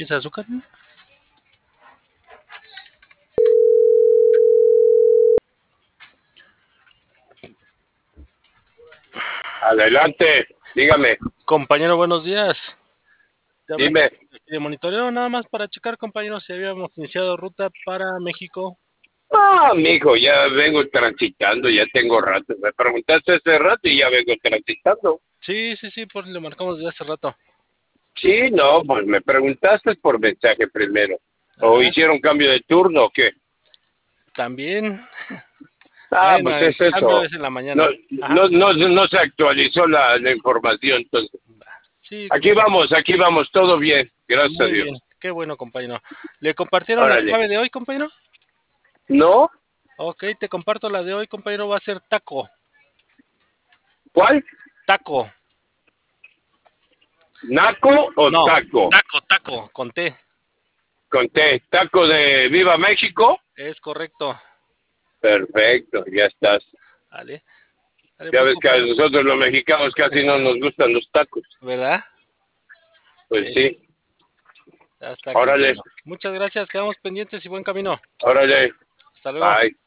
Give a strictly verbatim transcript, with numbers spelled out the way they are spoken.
quince de azúcar. Adelante, dígame, Compañero, buenos días. Te habla dime. de monitoreo, nada más para checar, compañero, si habíamos iniciado ruta para México. Ah, mijo, ya vengo transitando, ya tengo rato. Me preguntaste hace rato y ya vengo transitando. Sí, sí, sí, pues le marcamos desde hace rato. Sí, no, pues me preguntaste por mensaje primero. ¿O Ah, hicieron cambio de turno o qué? también. Ah, Bueno, pues el es cambio eso. es en la No, mañana. Ajá. no, no, no se actualizó la, la información, entonces. Sí, Aquí compañero. vamos, aquí vamos, todo bien, gracias a Muy bien. Dios. Qué bueno, compañero. ¿Le compartieron la Órale. clave de hoy, compañero? ¿No? Ok, te comparto la de hoy, compañero. Va a ser taco. ¿Cuál? Taco. ¿Naco o No, taco? taco, taco, con T. Conté, taco de Viva México. Es correcto. Perfecto, ya estás. Vale. Vale, Ya pues, ves que a compañero. nosotros los mexicanos casi no nos gustan los tacos. ¿Verdad? Pues Sí. sí, Ya está, órale, compañero. Muchas gracias. Quedamos pendientes y buen camino. órale, Hasta luego. bye.